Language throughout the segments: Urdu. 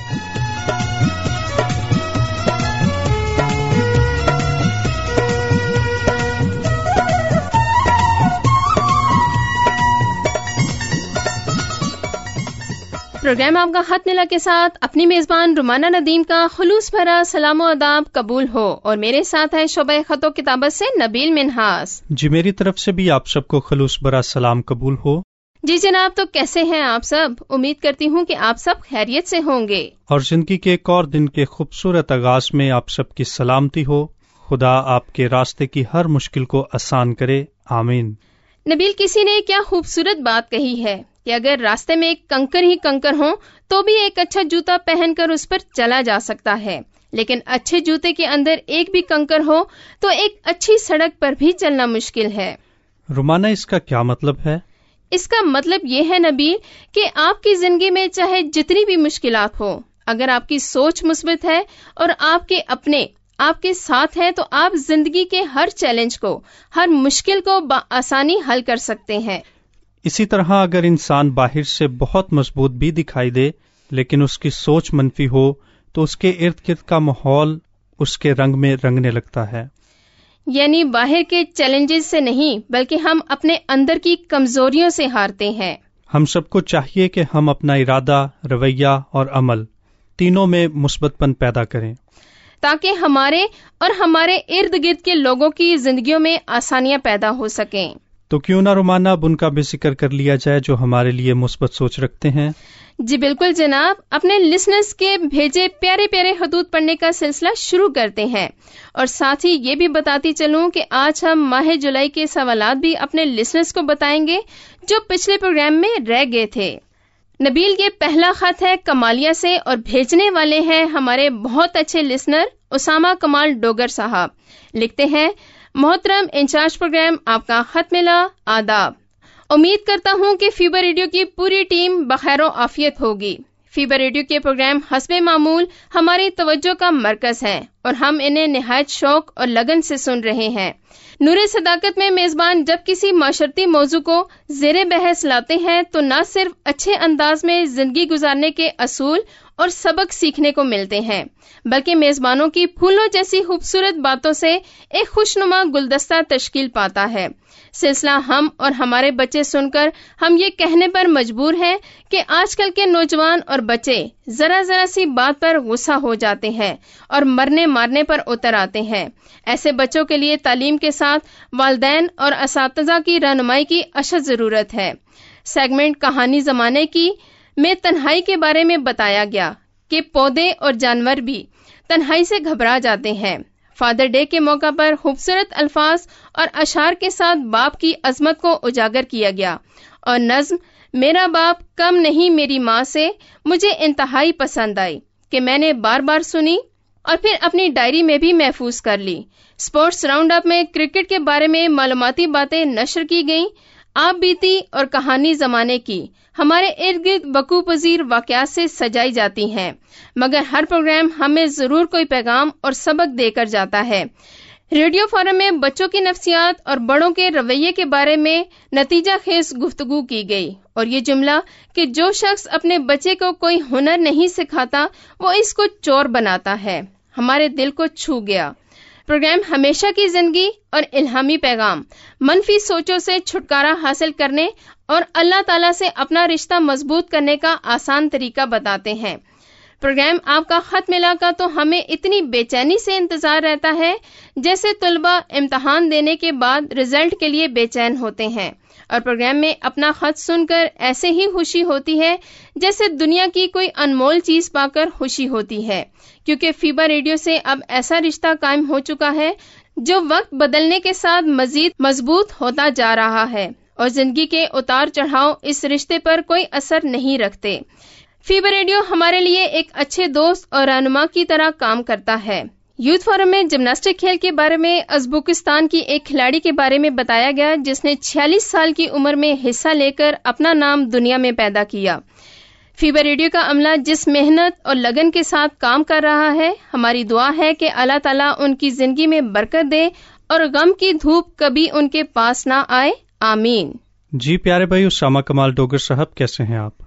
پروگرام آپ کا خط ملا کے ساتھ اپنی میزبان رومانہ ندیم کا خلوص بھرا سلام و آداب قبول ہو، اور میرے ساتھ ہے شعبہ خط و کتابت سے نبیل منہاس۔ جی میری طرف سے بھی آپ سب کو خلوص بھرا سلام قبول ہو۔ جی جناب، تو کیسے ہیں آپ سب؟ امید کرتی ہوں کہ آپ سب خیریت سے ہوں گے، اور زندگی کے ایک اور دن کے خوبصورت آغاز میں آپ سب کی سلامتی ہو۔ خدا آپ کے راستے کی ہر مشکل کو آسان کرے، آمین۔ نبیل، کسی نے کیا خوبصورت بات کہی ہے کہ اگر راستے میں ایک کنکر ہی کنکر ہوں تو بھی ایک اچھا جوتا پہن کر اس پر چلا جا سکتا ہے، لیکن اچھے جوتے کے اندر ایک بھی کنکر ہو تو ایک اچھی سڑک پر بھی چلنا مشکل ہے۔ رومانہ، اس کا کیا مطلب ہے؟ اس کا مطلب یہ ہے نبیل کہ آپ کی زندگی میں چاہے جتنی بھی مشکلات ہو، اگر آپ کی سوچ مثبت ہے اور آپ کے اپنے آپ کے ساتھ ہے تو آپ زندگی کے ہر چیلنج کو، ہر مشکل کو بآسانی حل کر سکتے ہیں۔ اسی طرح اگر انسان باہر سے بہت مضبوط بھی دکھائی دے لیکن اس کی سوچ منفی ہو تو اس کے ارد گرد کا ماحول اس کے رنگ میں رنگنے لگتا ہے۔ یعنی باہر کے چیلنجز سے نہیں بلکہ ہم اپنے اندر کی کمزوریوں سے ہارتے ہیں۔ ہم سب کو چاہیے کہ ہم اپنا ارادہ، رویہ اور عمل تینوں میں مثبت پن پیدا کریں تاکہ ہمارے اور ہمارے ارد گرد کے لوگوں کی زندگیوں میں آسانیاں پیدا ہو سکیں۔ تو کیوں نہ رومانہ اب ان کا بھی ذکر کر لیا جائے جو ہمارے لیے مثبت سوچ رکھتے ہیں۔ جی بالکل جناب، اپنے لسنرز کے بھیجے پیارے پیارے خطوط پڑھنے کا سلسلہ شروع کرتے ہیں، اور ساتھ ہی یہ بھی بتاتی چلوں کہ آج ہم ماہ جولائی کے سوالات بھی اپنے لسنرز کو بتائیں گے جو پچھلے پروگرام میں رہ گئے تھے۔ نبیل، یہ پہلا خط ہے کمالیہ سے، اور بھیجنے والے ہیں ہمارے بہت اچھے لسنر اسامہ کمال ڈوگر صاحب۔ لکھتے ہیں، محترم انچارج پروگرام، آپ کا خط ملا، آداب۔ امید کرتا ہوں کہ فیبر ریڈیو کی پوری ٹیم بخیر و عافیت ہوگی۔ فیبر ریڈیو کے پروگرام حسب معمول ہماری توجہ کا مرکز ہیں، اور ہم انہیں نہایت شوق اور لگن سے سن رہے ہیں۔ نور صداقت میں میزبان جب کسی معاشرتی موضوع کو زیر بحث لاتے ہیں تو نہ صرف اچھے انداز میں زندگی گزارنے کے اصول اور سبق سیکھنے کو ملتے ہیں، بلکہ میزبانوں کی پھولوں جیسی خوبصورت باتوں سے ایک خوشنما گلدستہ تشکیل پاتا ہے۔ سلسلہ ہم اور ہمارے بچے سن کر ہم یہ کہنے پر مجبور ہیں کہ آج کل کے نوجوان اور بچے ذرا ذرا سی بات پر غصہ ہو جاتے ہیں اور مرنے مارنے پر اتر آتے ہیں۔ ایسے بچوں کے لیے تعلیم کے ساتھ والدین اور اساتذہ کی رہنمائی کی اشد ضرورت ہے۔ سیگمنٹ کہانی زمانے کی میں تنہائی کے بارے میں بتایا گیا کہ پودے اور جانور بھی تنہائی سے گھبرا جاتے ہیں۔ فادر ڈے کے موقع پر خوبصورت الفاظ اور اشعار کے ساتھ باپ کی عظمت کو اجاگر کیا گیا، اور نظم میرا باپ کم نہیں میری ماں سے مجھے انتہائی پسند آئی کہ میں نے بار بار سنی اور پھر اپنی ڈائری میں بھی محفوظ کر لی۔ اسپورٹس راؤنڈ اپ میں کرکٹ کے بارے میں معلوماتی باتیں نشر کی گئیں۔ آپ بیتی اور کہانی زمانے کی ہمارے ارد گرد وقوع پذیر واقعات سے سجائی جاتی ہیں، مگر ہر پروگرام ہمیں ضرور کوئی پیغام اور سبق دے کر جاتا ہے۔ ریڈیو فورم میں بچوں کی نفسیات اور بڑوں کے رویے کے بارے میں نتیجہ خیز گفتگو کی گئی، اور یہ جملہ کہ جو شخص اپنے بچے کو کوئی ہنر نہیں سکھاتا وہ اس کو چور بناتا ہے، ہمارے دل کو چھو گیا۔ پروگرام ہمیشہ کی زندگی اور الہامی پیغام، منفی سوچوں سے چھٹکارا حاصل کرنے اور اللہ تعالیٰ سے اپنا رشتہ مضبوط کرنے کا آسان طریقہ بتاتے ہیں۔ پروگرام آپ کا خط ملا کا تو ہمیں اتنی بے چینی سے انتظار رہتا ہے جیسے طلبہ امتحان دینے کے بعد رزلٹ کے لیے بے چین ہوتے ہیں، اور پروگرام میں اپنا خط سن کر ایسے ہی خوشی ہوتی ہے جیسے دنیا کی کوئی انمول چیز پا کر خوشی ہوتی ہے، کیونکہ فیبر ریڈیو سے اب ایسا رشتہ قائم ہو چکا ہے جو وقت بدلنے کے ساتھ مزید مضبوط ہوتا جا رہا ہے، اور زندگی کے اتار چڑھاؤ اس رشتے پر کوئی اثر نہیں رکھتے۔ فیبر ریڈیو ہمارے لیے ایک اچھے دوست اور رہنما کی طرح کام کرتا ہے۔ یوتھ فورم میں جمناسٹک کھیل کے بارے میں ازبکستان کی ایک کھلاڑی کے بارے میں بتایا گیا جس نے 46 سال کی عمر میں حصہ لے کر اپنا نام دنیا میں پیدا کیا۔ فیبر ریڈیو کا عملہ جس محنت اور لگن کے ساتھ کام کر رہا ہے، ہماری دعا ہے کہ اللہ تعالیٰ ان کی زندگی میں برکت دے اور غم کی دھوپ کبھی ان کے پاس نہ آئے، آمین۔ جی پیارے بھائی اسامہ کمال ڈوگر صاحب، کیسے ہیں آپ؟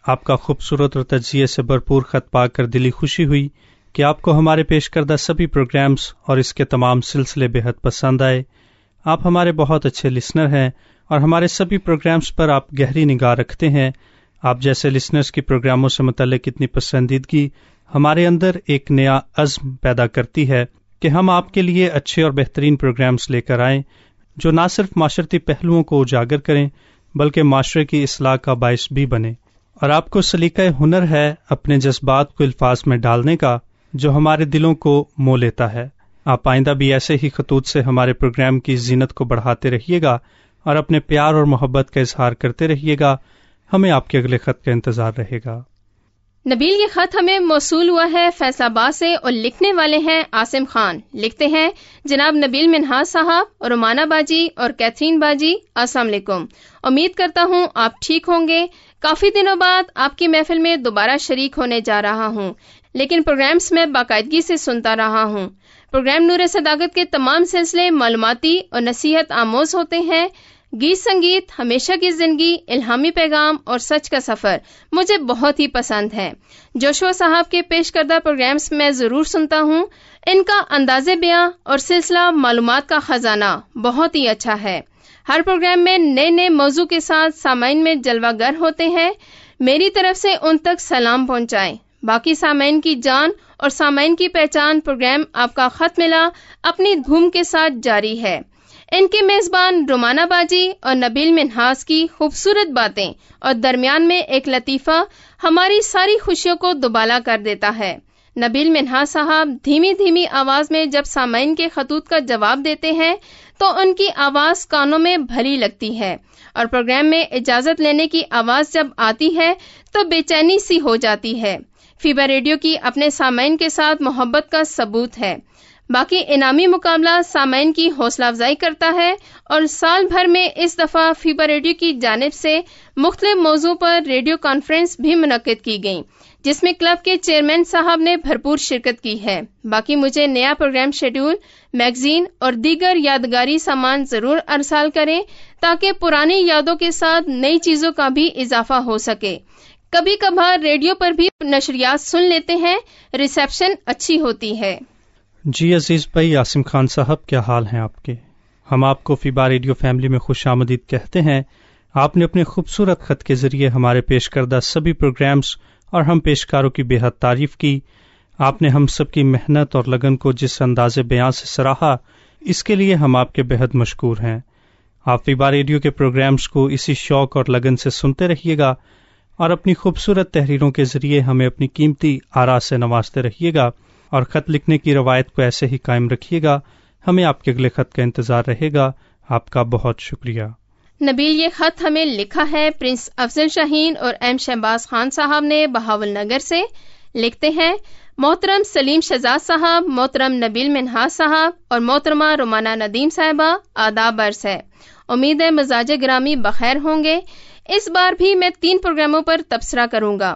آپ کا خوبصورت اور تجزیے سے بھرپور خط پا کر دلی خوشی ہوئی کہ آپ کو ہمارے پیش کردہ سبھی پروگرامز اور اس کے تمام سلسلے بے حد پسند آئے۔ آپ ہمارے بہت اچھے لسنر ہیں اور ہمارے سبھی پروگرامز پر آپ گہری نگاہ رکھتے ہیں۔ آپ جیسے لسنرز کی پروگراموں سے متعلق اتنی پسندیدگی ہمارے اندر ایک نیا عزم پیدا کرتی ہے کہ ہم آپ کے لیے اچھے اور بہترین پروگرامز لے کر آئیں جو نہ صرف معاشرتی پہلوؤں کو اجاگر کریں بلکہ معاشرے کی اصلاح کا باعث بھی بنے۔ اور آپ کو سلیقہ ہنر ہے اپنے جذبات کو الفاظ میں ڈالنے کا جو ہمارے دلوں کو مو لیتا ہے۔ آپ آئندہ بھی ایسے ہی خطوط سے ہمارے پروگرام کی زینت کو بڑھاتے رہیے گا اور اپنے پیار اور محبت کا اظہار کرتے رہیے گا۔ ہمیں آپ کے اگلے خط کا انتظار رہے گا۔ نبیل، یہ خط ہمیں موصول ہوا ہے فیصل آباد سے اور لکھنے والے ہیں عاصم خان۔ لکھتے ہیں، جناب نبیل منہاس صاحب، رومانہ باجی اور کیتھرین باجی، السلام علیکم۔ امید کرتا ہوں آپ ٹھیک ہوں گے۔ کافی دنوں بعد آپ کی محفل میں دوبارہ شریک ہونے جا رہا ہوں، لیکن پروگرامز میں باقاعدگی سے سنتا رہا ہوں۔ پروگرام نور صداقت کے تمام سلسلے معلوماتی اور نصیحت آموز ہوتے ہیں۔ گیت سنگیت، ہمیشہ کی زندگی، الہامی پیغام اور سچ کا سفر مجھے بہت ہی پسند ہے۔ جوشوا صاحب کے پیش کردہ پروگرامز میں ضرور سنتا ہوں۔ ان کا انداز بیاں اور سلسلہ معلومات کا خزانہ بہت ہی اچھا ہے۔ ہر پروگرام میں نئے نئے موضوع کے ساتھ سامعین میں جلوہ گر ہوتے ہیں۔ میری طرف سے ان تک سلام پہنچائیں۔ باقی سامعین کی جان اور سامعین کی پہچان پروگرام آپ کا خط ملا اپنی دھوم کے ساتھ جاری ہے۔ ان کے میزبان رومانہ باجی اور نبیل منہاس کی خوبصورت باتیں اور درمیان میں ایک لطیفہ ہماری ساری خوشیوں کو دوبالا کر دیتا ہے۔ نبیل منہاس صاحب دھیمی دھیمی آواز میں جب سامعین کے خطوط کا جواب دیتے ہیں تو ان کی آواز کانوں میں بھلی لگتی ہے، اور پروگرام میں اجازت لینے کی آواز جب آتی ہے تو بے چینی سی ہو جاتی ہے۔ فیبا ریڈیو کی اپنے سامعین کے ساتھ محبت کا ثبوت ہے۔ باقی انعامی مقابلہ سامعین کی حوصلہ افزائی کرتا ہے، اور سال بھر میں اس دفعہ فیبا ریڈیو کی جانب سے مختلف موضوع پر ریڈیو کانفرنس بھی منعقد کی گئی، جس میں کلب کے چیئرمین صاحب نے بھرپور شرکت کی ہے۔ باقی مجھے نیا پروگرام شیڈول، میگزین اور دیگر یادگاری سامان ضرور ارسال کریں تاکہ پرانی یادوں کے ساتھ نئی چیزوں کا بھی اضافہ ہو سکے۔ کبھی کبھار ریڈیو پر بھی نشریات سن لیتے ہیں، ریسیپشن اچھی ہوتی ہے۔ جی عزیز بھائی عاصم خان صاحب، کیا حال ہیں آپ کے؟ ہم آپ کو فیبا ریڈیو فیملی میں خوش آمدید کہتے ہیں۔ آپ نے اپنے خوبصورت خط کے ذریعے ہمارے پیش کردہ سبھی پروگرامز اور ہم پیشکاروں کی بے حد تعریف کی۔ آپ نے ہم سب کی محنت اور لگن کو جس انداز بیان سے سراہا، اس کے لیے ہم آپ کے بے حد مشکور ہیں۔ آپ فیبا ریڈیو کے پروگرامز کو اسی شوق اور لگن سے سنتے رہیے گا اور اپنی خوبصورت تحریروں کے ذریعے ہمیں اپنی قیمتی آراء سے نوازتے رہیے گا، اور خط لکھنے کی روایت کو ایسے ہی قائم رکھیے گا۔ ہمیں آپ کے اگلے خط کا انتظار رہے گا۔ آپ کا بہت شکریہ۔ نبیل، یہ خط ہمیں لکھا ہے پرنس افضل شاہین اور ایم شہباز خان صاحب نے بہاول نگر سے۔ لکھتے ہیں، محترم سلیم شہزاد صاحب، محترم نبیل منہاس صاحب اور محترمہ رومانہ ندیم صاحبہ، آداب عرض ہے۔ امید ہے مزاج گرامی بخیر ہوں گے۔ اس بار بھی میں 3 پروگراموں پر تبصرہ کروں گا۔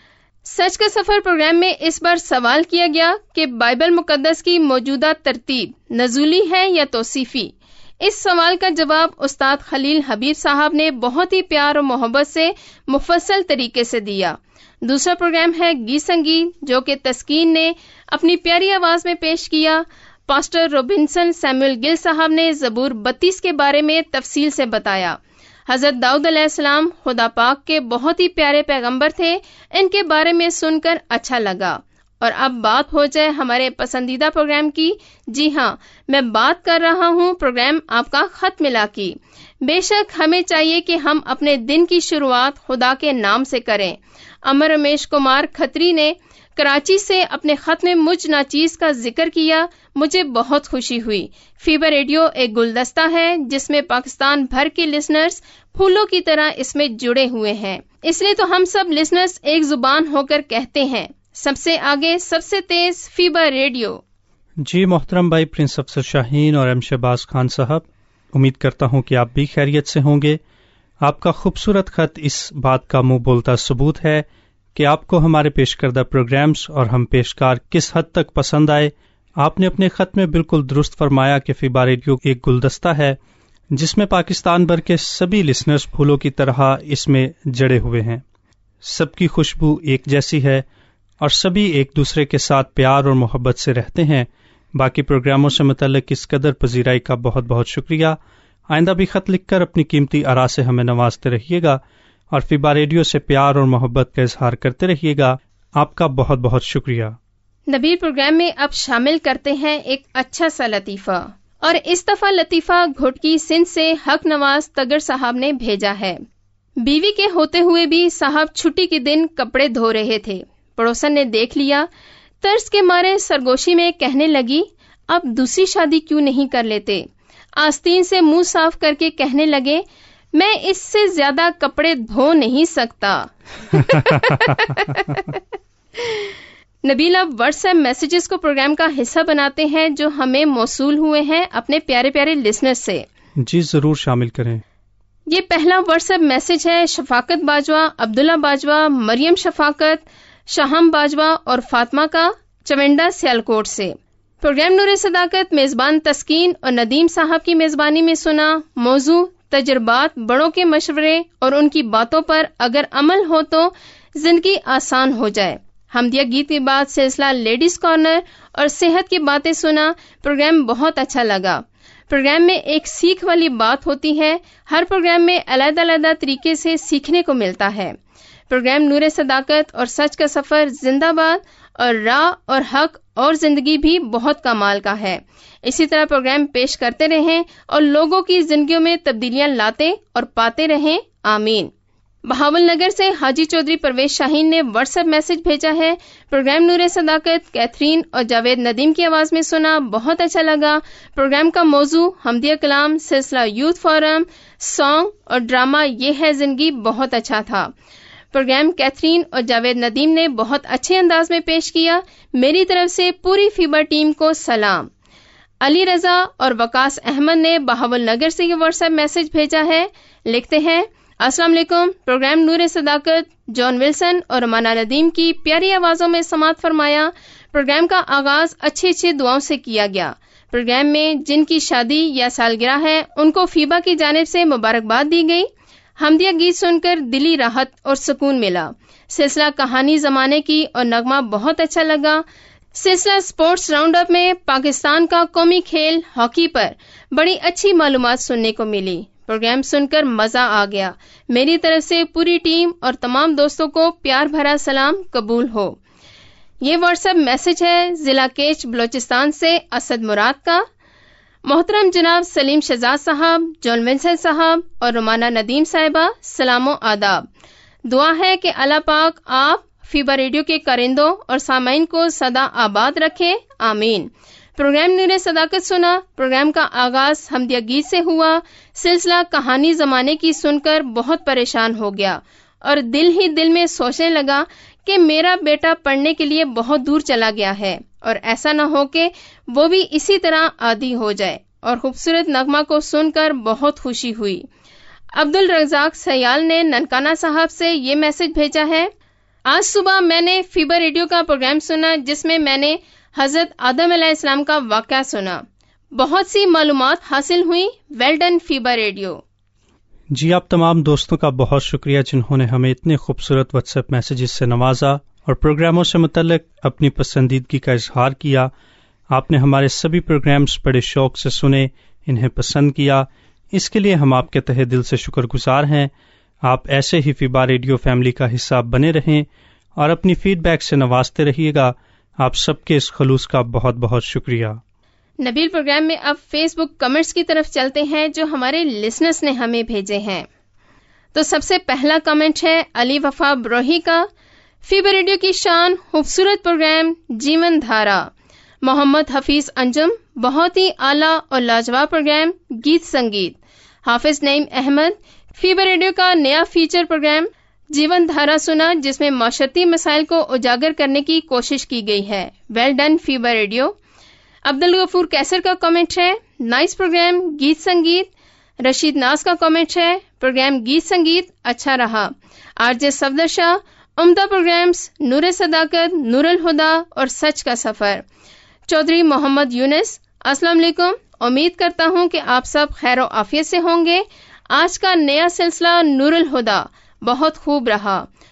سچ کا سفر پروگرام میں اس بار سوال کیا گیا کہ بائبل مقدس کی موجودہ ترتیب نزولی ہے یا توصیفی۔ اس سوال کا جواب استاد خلیل حبیب صاحب نے بہت ہی پیار اور محبت سے مفصل طریقے سے دیا۔ دوسرا پروگرام ہے گیت سنگیت، جو کہ تسکین نے اپنی پیاری آواز میں پیش کیا۔ پاسٹر روبنسن سیموئل گل صاحب نے زبور 32 کے بارے میں تفصیل سے بتایا۔ حضرت داؤد علیہ السلام خدا پاک کے بہت ہی پیارے پیغمبر تھے، ان کے بارے میں سن کر اچھا لگا۔ اور اب بات ہو جائے ہمارے پسندیدہ پروگرام کی۔ جی ہاں، میں بات کر رہا ہوں پروگرام آپ کا خط ملا کی۔ بے شک ہمیں چاہیے کہ ہم اپنے دن کی شروعات خدا کے نام سے کریں۔ امر رمیش کمار کھتری نے کراچی سے اپنے خط میں مجھ ناچیز کا ذکر کیا، مجھے بہت خوشی ہوئی۔ فیبا ریڈیو ایک گلدستہ ہے جس میں پاکستان بھر کے لسنرز پھولوں کی طرح اس میں جڑے ہوئے ہیں، اس لیے تو ہم سب لسنرز ایک زبان ہو کر کہتے ہیں، سب سے آگے، سب سے تیز، فیبا ریڈیو۔ جی محترم بھائی پرنس افضل شاہین اور ایم شہباز خان صاحب، امید کرتا ہوں کہ آپ بھی خیریت سے ہوں گے۔ آپ کا خوبصورت خط اس بات کا منہ بولتا ثبوت ہے کہ آپ کو ہمارے پیش کردہ پروگرامز اور ہم پیشکار کس حد تک پسند آئے۔ آپ نے اپنے خط میں بالکل درست فرمایا کہ فیبا ریڈیو ایک گلدستہ ہے جس میں پاکستان بھر کے سبھی لسنرز پھولوں کی طرح اس میں جڑے ہوئے ہیں۔ سب کی خوشبو ایک جیسی ہے اور سبھی ایک دوسرے کے ساتھ پیار اور محبت سے رہتے ہیں۔ باقی پروگراموں سے متعلق اس قدر پذیرائی کا بہت بہت شکریہ۔ آئندہ بھی خط لکھ کر اپنی قیمتی آراء سے ہمیں نوازتے رہیے گا اور فیبا ریڈیو سے پیار اور محبت کا اظہار کرتے رہیے گا۔ آپ کا بہت بہت شکریہ۔ نبیل، پروگرام میں اب شامل کرتے ہیں ایک اچھا سا لطیفہ، اور اس دفعہ لطیفہ گھوٹکی سندھ سے حق نواز تگر صاحب نے بھیجا ہے۔ بیوی کے ہوتے ہوئے بھی صاحب چھٹی کے دن کپڑے دھو رہے تھے۔ پڑوسن نے دیکھ لیا، ترس کے مارے سرگوشی میں کہنے لگی، اب دوسری شادی کیوں نہیں کر لیتے؟ آستین سے منہ صاف کر کے کہنے لگے، میں اس سے زیادہ کپڑے دھو نہیں سکتا۔ نبیل، اب واٹس ایپ میسیجز کو پروگرام کا حصہ بناتے ہیں جو ہمیں موصول ہوئے ہیں اپنے پیارے پیارے لسنر سے۔ جی ضرور شامل کریں۔ یہ پہلا واٹس ایپ میسج ہے شفاقت باجوہ، عبداللہ باجوہ، مریم شفاقت، شاہم باجوہ اور فاطمہ کا، چونڈا سیالکوٹ سے۔ پروگرام نور صداقت میزبان تسکین اور ندیم صاحب کی میزبانی میں سنا۔ موضوع تجربات، بڑوں کے مشورے اور ان کی باتوں پر اگر عمل ہو تو زندگی آسان ہو جائے۔ حمدیہ گیت کے بعد سلسلہ لیڈیز کارنر اور صحت کی باتیں سنا۔ پروگرام بہت اچھا لگا۔ پروگرام میں ایک سیکھ والی بات ہوتی ہے، ہر پروگرام میں علیحدہ علیحدہ طریقے سے سیکھنے کو ملتا ہے۔ پروگرام نور صداقت اور سچ کا سفر زندہ باد اور راہ اور حق اور زندگی بھی بہت کمال کا ہے۔ اسی طرح پروگرام پیش کرتے رہیں اور لوگوں کی زندگیوں میں تبدیلیاں لاتے اور پاتے رہیں، آمین۔ بہاول نگر سے حاجی چودھری پرویز شاہین نے واٹس ایپ میسج بھیجا ہے۔ پروگرام نور صداقت کیتھرین اور جاوید ندیم کی آواز میں سنا، بہت اچھا لگا۔ پروگرام کا موضوع حمدیہ کلام، سلسلہ یوتھ فورم، سانگ اور ڈرامہ یہ ہے زندگی بہت اچھا تھا۔ پروگرام کیتھرین اور جاوید ندیم نے بہت اچھے انداز میں پیش کیا۔ میری طرف سے پوری فیبا ٹیم کو سلام۔ علی رضا اور وقاص احمد نے بہاول نگر سے یہ واٹس ایپ میسج بھیجا ہے۔ لکھتے ہیں، السلام علیکم۔ پروگرام نور صداقت جان ولسن اور رمانہ ندیم کی پیاری آوازوں میں سماعت فرمایا۔ پروگرام کا آغاز اچھی اچھی دعاؤں سے کیا گیا۔ پروگرام میں جن کی شادی یا سالگرہ ہے ان کو فیبا کی جانب سے مبارکباد دی گئی۔ حمدیہ گیت سن کر دلی راحت اور سکون ملا۔ سلسلہ کہانی زمانے کی اور نغمہ بہت اچھا لگا۔ سلسلہ سپورٹس راؤنڈ اپ میں پاکستان کا قومی کھیل ہاکی پر بڑی اچھی معلومات سننے کو ملی۔ پروگرام سن کر مزہ آ گیا۔ میری طرف سے پوری ٹیم اور تمام دوستوں کو پیار بھرا سلام قبول ہو۔ یہ واٹس ایپ میسج ہے ضلع کیچ بلوچستان سے اسد مراد کا۔ محترم جناب سلیم شہزاد صاحب، جان ونسن صاحب اور رومانہ ندیم صاحبہ، سلام و آداب۔ دعا ہے کہ اللہ پاک آپ فیبا ریڈیو کے کارندوں اور سامعین کو سدا آباد رکھے، آمین۔ پروگرام نور صداقت سنا۔ پروگرام کا آغاز حمدیہ گیت سے ہوا۔ سلسلہ کہانی زمانے کی سن کر بہت پریشان ہو گیا اور دل ہی دل میں سوچنے لگا کہ میرا بیٹا پڑھنے کے لیے بہت دور چلا گیا ہے اور ایسا نہ ہو کہ وہ بھی اسی طرح عادی ہو جائے، اور خوبصورت نغمہ کو سن کر بہت خوشی ہوئی۔ عبدالرزاق سیال نے ننکانہ صاحب سے یہ میسج بھیجا ہے، آج صبح میں نے فیبا ریڈیو کا پروگرام سنا جس میں میں نے حضرت آدم علیہ السلام کا واقعہ سنا۔ بہت سی معلومات حاصل ہوئی۔ Well done FEBA radio. جی آپ تمام دوستوں کا بہت شکریہ جنہوں نے ہمیں اتنے خوبصورت واٹس ایپ میسیجز سے نوازا اور پروگراموں سے متعلق اپنی پسندیدگی کا اظہار کیا۔ آپ نے ہمارے سبھی پروگرامز بڑے شوق سے سنے، انہیں پسند کیا، اس کے لیے ہم آپ کے تہہ دل سے شکر گزار ہیں۔ آپ ایسے ہی فیبا ریڈیو فیملی کا حصہ بنے رہیں اور اپنی فیڈ بیک سے نوازتے رہیے گا۔ آپ سب کے اس خلوص کا بہت بہت شکریہ۔ نبیل، پروگرام میں اب فیس بک کمنٹس کی طرف چلتے ہیں جو ہمارے لسنرز نے ہمیں بھیجے ہیں۔ تو سب سے پہلا کمنٹ ہے علی وفا بروہی کا۔ فیبا ریڈیو کی شان، خوبصورت پروگرام جیون دھارا۔ محمد حفیظ انجم، بہت ہی اعلیٰ اور لاجواب پروگرام گیت سنگیت۔ حافظ نعیم احمد، فیبا ریڈیو کا نیا فیچر پروگرام جیون دھارا سنا جس میں معاشرتی مسائل کو اجاگر کرنے کی کوشش کی گئی ہے۔ Well done FEBA radio. Abdulghafoor Kaisar کا کامنٹ ہے، نائس پروگرام گیت سنگیت۔ رشید ناز کا کامنٹ ہے، پروگرام گیت سنگیت اچھا رہا۔ آر جے صفدر شاہ، عمدہ پروگرامز نور صداقت، نور الہدا اور سچ کا سفر۔ چودھری محمد یونس، السلام علیکم، امید کرتا ہوں کہ آپ سب خیر و عافیت سے ہوں گے۔ آج کا نیا سلسلہ نور الہدا بہت خوب رہا،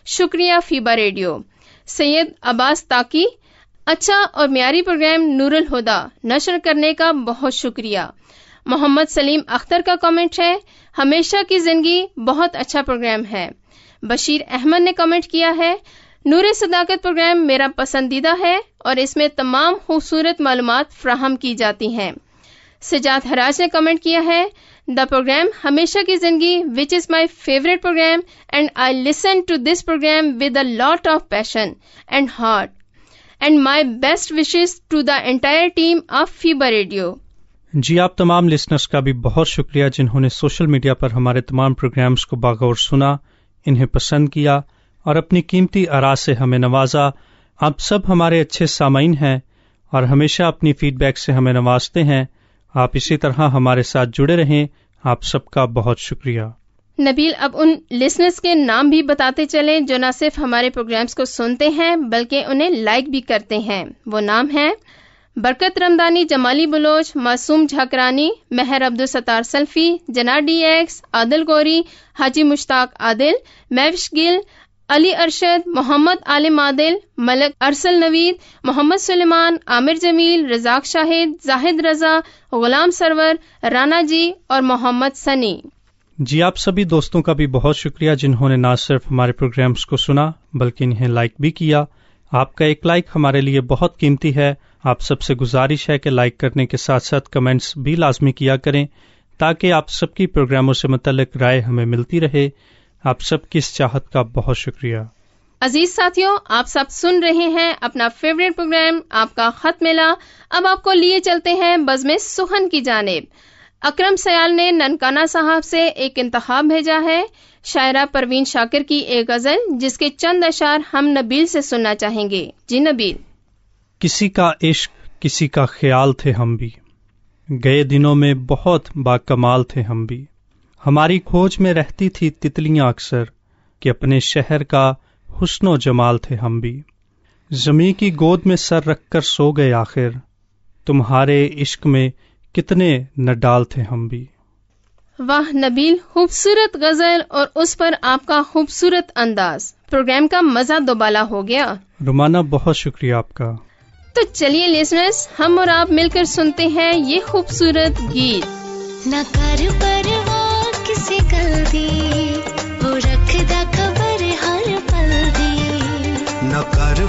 شکریہ فیبا ریڈیو. سید عباس تاکی، اچھا اور معیاری پروگرام نور الہدا نشر کرنے کا بہت شکریہ. محمد سلیم اختر کا کامنٹ ہے، ہمیشہ کی زندگی بہت اچھا پروگرام ہے. بشیر احمد نے کامنٹ کیا ہے، نور صداقت پروگرام میرا پسندیدہ ہے اور اس میں تمام خوبصورت معلومات فراہم کی جاتی ہیں. سجاد حراج نے کامنٹ کیا ہے، دا پروگرام ہمیشہ کی زندگی which is my favourite program and I listen to this program with a lot of passion and heart and my best wishes to the entire team of FEBA radio. جی آپ تمام لسنرز کا بھی بہت شکریہ جنہوں نے سوشل میڈیا پر ہمارے تمام پروگرامز کو باغور سنا، انہیں پسند کیا اور اپنی قیمتی آراء سے ہمیں نوازا. آپ سب ہمارے اچھے سامعین ہیں اور ہمیشہ اپنی فیڈ بیک سے ہمیں نوازتے ہیں. آپ اسی طرح ہمارے ساتھ جڑے رہیں. آپ سب کا بہت شکریہ. نبیل، اب ان لسنرز کے نام بھی بتاتے چلیں جو نہ صرف ہمارے پروگرامز کو سنتے ہیں بلکہ انہیں لائک بھی کرتے ہیں. وہ نام ہیں برکت رمضانی، جمالی بلوچ، معصوم جھکرانی، مہر عبدالستار سلفی، جنا ڈی ایکس، عادل گوری، حاجی مشتاق عادل، میوش گل، علی ارشد، محمد عالم عادل، ملک ارسل نوید، محمد سلیمان، عامر جمیل، رزاق شاہد، زاہد رضا، غلام سرور، رانا جی اور محمد سنی. جی آپ سبھی دوستوں کا بھی بہت شکریہ جنہوں نے نہ صرف ہمارے پروگرامز کو سنا بلکہ انہیں لائک بھی کیا. آپ کا ایک لائک ہمارے لیے بہت قیمتی ہے. آپ سب سے گزارش ہے کہ لائک کرنے کے ساتھ ساتھ کمنٹس بھی لازمی کیا کریں تاکہ آپ سب کی پروگراموں سے متعلق رائے ہمیں ملتی رہے. آپ سب کی اس چاہت کا بہت شکریہ. عزیز ساتھیوں، آپ سب سن رہے ہیں اپنا فیوریٹ پروگرام آپ کا خط ملا. اب آپ کو لیے چلتے ہیں بزم سخن کی جانب. اکرم سیال نے ننکانہ صاحب سے ایک انتخاب بھیجا ہے، شاعرہ پروین شاکر کی ایک غزل جس کے چند اشعار ہم نبیل سے سننا چاہیں گے. جی نبیل. کسی کا عشق کسی کا خیال تھے ہم بھی، گئے دنوں میں بہت باکمال تھے ہم بھی. ہماری کھوج میں رہتی تھی تتلیاں اکثر کہ اپنے شہر کا حسن و جمال تھے ہم بھی. زمیں کی گود میں سر رکھ کر سو گئے آخر، تمہارے عشق میں کتنے نڈال تھے ہم بھی. واہ نبیل، خوبصورت غزل اور اس پر آپ کا خوبصورت انداز. پروگرام کا مزہ دوبالا ہو گیا. رومانہ بہت شکریہ آپ کا. تو چلیے لیسنرز، ہم اور آپ مل کر سنتے ہیں یہ خوبصورت گیت. نہ کر پرواہ کسی گل دی، وہ رکھ دا خبر ہر پل دی. نہ کر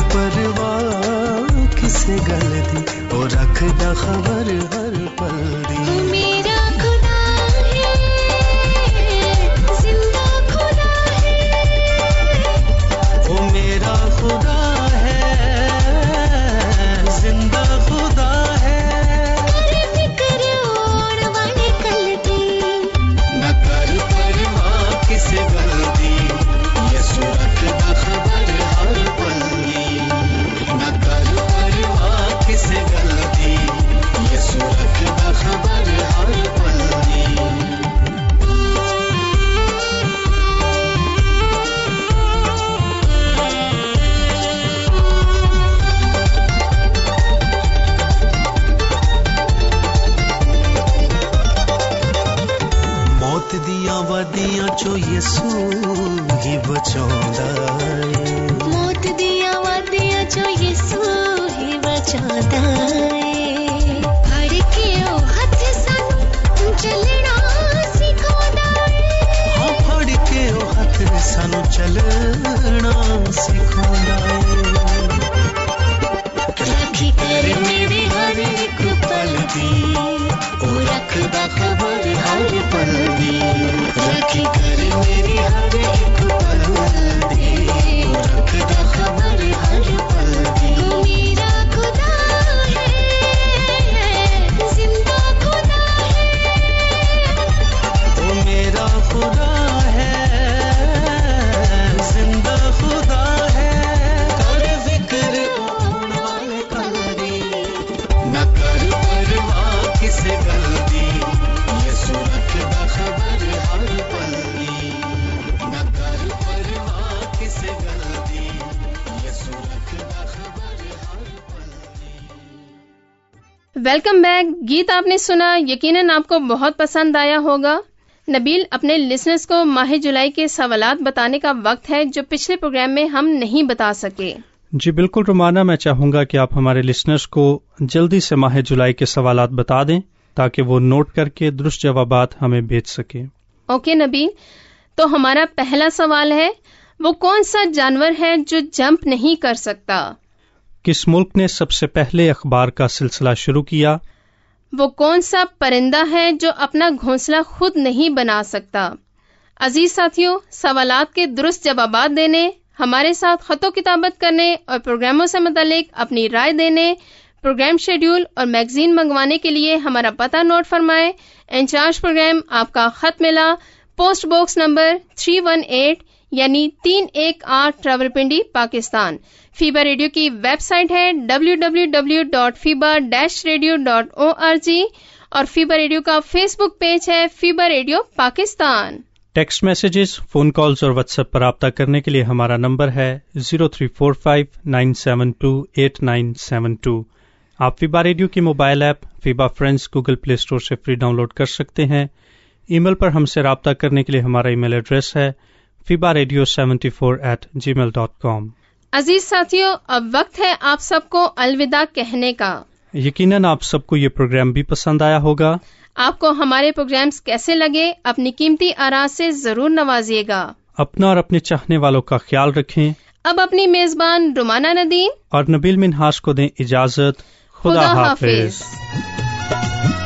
پرواہ کسی گل دی، وہ رکھ دا خبر ہر پل دی. وہ میرا خدا ہے، زندہ خدا ہے. وہ میرا خدا زندہ خدا ہے. کر فکر اوڑ والے کل دی، نہ کر پرواہ کسی گل دی، یسوع رکھ دا خبر ہر پل دی. نہ کر پرواہ کسی گل دی، یسوع رکھ دا خبر ہر پل دی. دیاں وادیاں چو یسوع ہی بچاوندا ہے. موت دیاں وادیاں چو یسوع ہی بچاوندا ہے. پھڑ کے او ہتھ سانو چلنا سکھاوندا ہے. ہاں پھڑ کے او ہتھ سانو چلنا سکھاوندا ہے. رکھی کر میرے ہر ایک پل دی، او رکھدا خبر ہر پل دی. رکھی کر میری ہر ایک پل دی، او رکھدا خبر ہر پل دی. وہ میرا خدا ہے، زندہ خدا ہے. وہ میرا خدا ہے، زندہ خدا ہے. کر ذکر آن والے کل دی، نہ کر پرواہ کسی گل دی، یسوع رکھدا خبر ہر پل دی. نہ کر پرواہ کسی گل دی، یسوع رکھدا خبر ہر پل دی. Welcome back. گیت آپ نے سنا، یقیناً آپ کو بہت پسند آیا ہوگا. نبیل، اپنے لسنرز کو ماہ جولائی کے سوالات بتانے کا وقت ہے جو پچھلے پروگرام میں ہم نہیں بتا سکے۔ جی بالکل رومانہ، میں چاہوں گا کہ آپ ہمارے لسنرز کو جلدی سے ماہ جولائی کے سوالات بتا دیں تاکہ وہ نوٹ کر کے درست جوابات ہمیں بھیج سکیں۔ اوکے نبیل، تو ہمارا پہلا سوال ہے، وہ کون سا جانور ہے جو جمپ نہیں کر سکتا؟ کس ملک نے سب سے پہلے اخبار کا سلسلہ شروع کیا؟ وہ کون سا پرندہ ہے جو اپنا گھونسلہ خود نہیں بنا سکتا؟ عزیز ساتھیوں، سوالات کے درست جوابات دینے، ہمارے ساتھ خط و کتابت کرنے اور پروگراموں سے متعلق اپنی رائے دینے، پروگرام شیڈول اور میگزین منگوانے کے لیے ہمارا پتہ نوٹ فرمائیں۔ انچارج پروگرام آپ کا خط ملا، پوسٹ باکس نمبر 318 یعنی 318 راولپنڈی، پاکستان۔ فیبا ریڈیو کی ویب سائٹ ہے www.fiba-radio.org اور فیبا ریڈیو کا فیس بک پیج ہے FEBA radio Pakistan. Text messages, phone calls اور واٹس ایپ پر رابطہ کرنے کے لیے ہمارا نمبر ہے 0345-972-8972۔ آپ فیبا ریڈیو کی mobile app FEBA friends Google play store سے فری ڈاؤن لوڈ کر سکتے ہیں۔ ای میل پر ہم سے رابطہ کرنے کے لیے ہمارا ای میل ایڈریس ہے fibaradio74@gmail.com۔ عزیز ساتھیوں، اب وقت ہے آپ سب کو الوداع کہنے کا۔ یقیناً آپ سب کو یہ پروگرام بھی پسند آیا ہوگا۔ آپ کو ہمارے پروگرامز کیسے لگے؟ اپنی قیمتی آراء سے ضرور نوازیے گا۔ اپنا اور اپنے چاہنے والوں کا خیال رکھیں۔ اب اپنی میزبان رومانہ ندیم اور نبیل منہاس کو دیں اجازت۔ خدا حافظ۔